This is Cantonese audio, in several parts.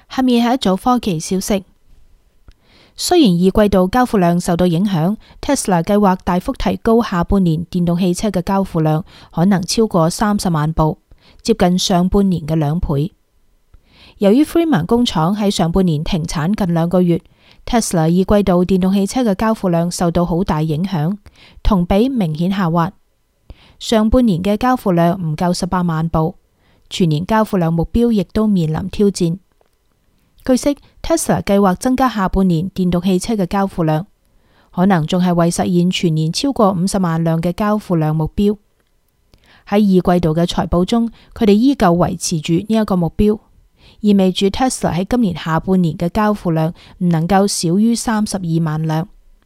下面係一組科技消息。雖然二季度交付量受到影響，Tesla 計劃大幅提高下半年電動汽車嘅交付量，可能超過30萬部，接近上半年嘅2倍。由於 Fremont 工廠喺上半年停產近2個月，Tesla 二季度電動汽車嘅交付量受到好大影響，同比明顯下滑。上半年嘅交付量唔夠18萬部，全年交付量目標亦都面臨挑戰。據悉 ，Tesla 計劃增加下半年電動汽車嘅交付量，可能仲係為實現全年超過50萬輛嘅交付量目標。喺二季度嘅財報中，佢哋依舊維持住呢一個目標，意味住 Tesla 喺今年下半年嘅交付量唔能夠少於32萬輛。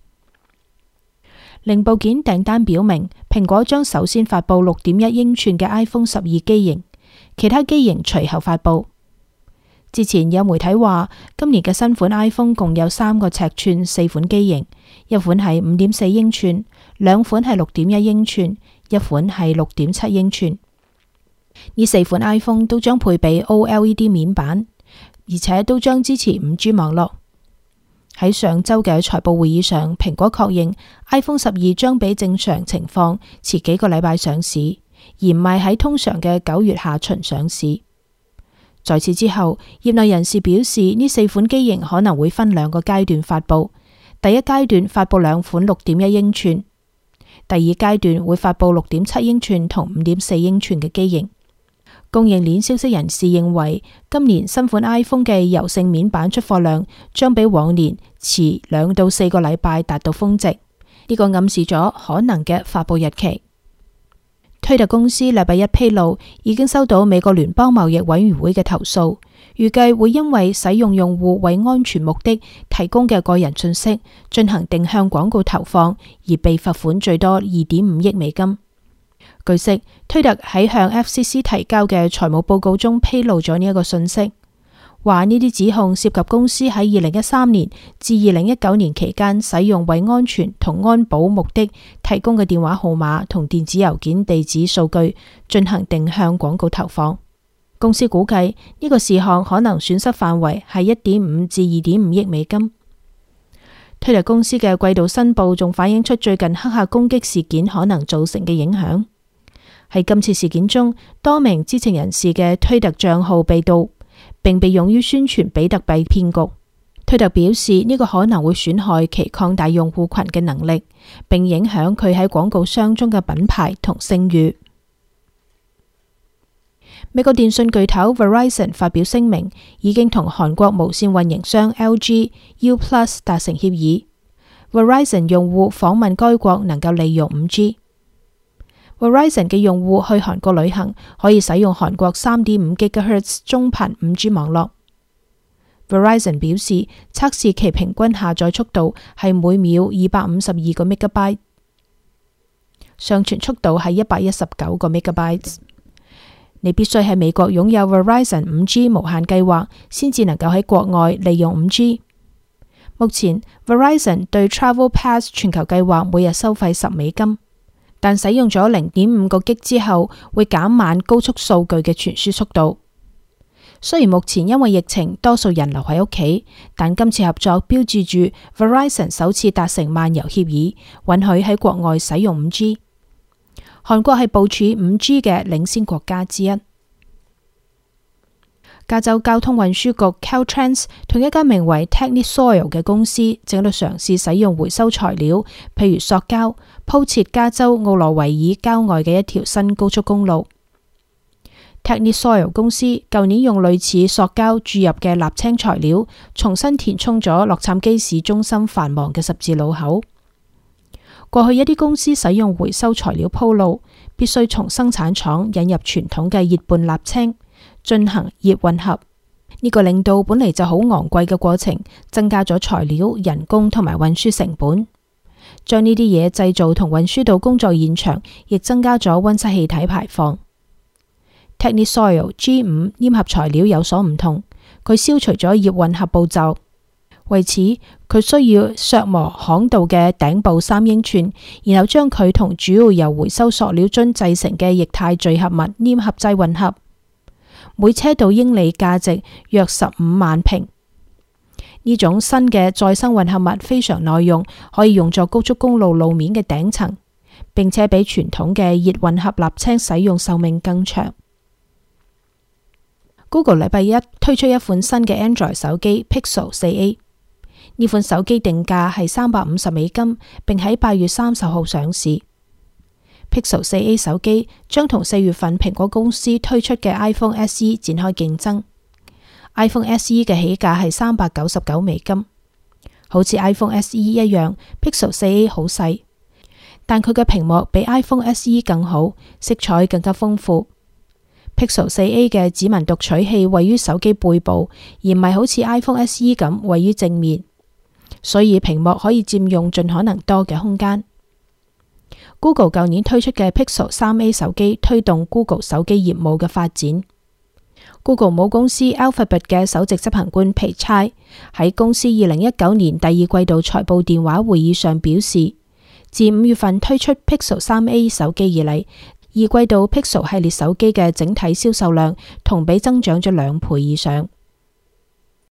零部件訂單表明，蘋果將首先發佈6.1英寸嘅 iPhone 12機型，其他機型隨後發佈。之前有媒體話，今年嘅新款 iPhone 共有3個尺寸4款機型，一款係5.4英寸，2款係6.1英寸，一款係6.7英寸。呢4款 iPhone 都將配備 OLED 面板，而且都將支持5G 網絡。喺上周嘅財報會議上，蘋果確認 iPhone 12將比正常情況遲幾個禮拜上市，而唔係喺通常嘅9月下旬上市。在此之後，業內人士表示，呢4款機型可能會分2個階段發佈。第一階段發佈2款6.1英寸，第二階段會發佈6.7英寸同5.4英寸嘅機型。供應鏈消息人士認為，今年新款 iPhone 嘅柔性面板出貨量將比往年遲2到4個禮拜達到峰值，呢個暗示咗可能嘅發佈日期。推特公司禮拜一披露，已經收到美國聯邦貿易委員會嘅投訴，預計會因為使用用戶為安全目的提供嘅個人信息進行定向廣告投放，而被罰款最多2.5億美金。據悉，推特喺向 FCC 提交嘅財務報告中披露咗呢一個信息，話呢啲指控涉及公司喺2013年至2019年期間使用為安全同安保目的提供嘅電話號碼同電子郵件地址數據進行定向廣告投放。公司估計呢個事項可能損失範圍係1.5至2.5億美金。推特公司嘅季度申報仲反映出最近黑客攻擊事件可能造成嘅影響。喺今次事件中，多名知情人士嘅推特賬號被盜，並被用於宣傳比特幣騙局。推特表示呢個可能會損害其擴大用戶群嘅能力，並影響佢喺廣告商中嘅品牌同聲譽。美國電信巨頭 Verizon 發表聲明，已經同韓國無線運營商 LG U+ 達成協議。Verizon 用戶訪問該國能夠利用 5G。Verizon 嘅用戶去韓國旅行可以使用韓國3.5 GHz 中頻 5G 網絡。Verizon 表示，測試其平均下載速度係每秒252個 MB， 上傳速度係119個 MB。你必須喺美國擁有 Verizon 5G 無限計劃，先至能夠喺國外利用 5G。目前 Verizon 對 Travel Pass 全球計劃每日收費10美金。但使用咗 0.5 個 G 之後，會減慢高速數據嘅傳輸速度。雖然目前因為疫情，多數人留喺屋企，但今次合作標誌住 Verizon 首次達成漫遊協議，允許喺國外使用 5G。韓國係部署 5G 嘅領先國家之一。加州交通運輸局 Caltrans 同一間名為 TechniSoil 嘅公司正喺度嘗試使用回收材料，譬如塑膠，鋪設加州奧羅維爾郊外嘅一條新高速公路。TechniSoil 公司舊年用類似塑膠注入嘅瀝青材料，重新填充咗洛杉磯市中心繁忙嘅十字路口。過去一啲公司使用回收材料鋪路，必須從生產廠引入傳統嘅熱拌瀝青，進行熱混合，呢個令到本嚟就好昂貴嘅過程增加咗材料、人工同埋運輸成本。將呢啲嘢製造同運輸到工作現場，亦增加咗溫室氣體排放。TechniSoil G5 黏合材料有所唔同，佢消除咗熱混合步驟，為此佢需要削磨巷道嘅頂部3英寸，然後將佢同主要由回收塑料樽製成嘅液態聚合物黏合劑混合。 每車道英里價值約15萬平。呢種新嘅再生混合物非常耐用，可以用作高速公路路面嘅頂層，並且比傳統嘅熱混合瀝青使用壽命更長。Google 禮拜一推出一款新嘅 Android 手機 Pixel 4a， 呢款手機定價係$350，並喺8月30號上市。Pixel 4a 手機將同4月份蘋果公司推出嘅 iPhone SE 展開競爭。iPhone SE 嘅起價係$399，好似 iPhone SE 一樣。Pixel 4a 好細，但佢嘅屏幕比 iPhone SE 更好，色彩更加豐富。Pixel 4a 嘅指紋讀取器位於手機背部，而唔係好似 iPhone SE 咁位於正面，所以屏幕可以佔用盡可能多嘅空間。Google 舊年推出嘅 Pixel 3a 手機推動 Google 手機業務嘅發展。Google 母公司 Alphabet 嘅首席執行官皮差喺公司2019年第二季度財報電話會議上表示，自5月份推出 Pixel 3a 手機以嚟，二季度 Pixel 系列手機嘅整體銷售量同比增長咗2倍以上。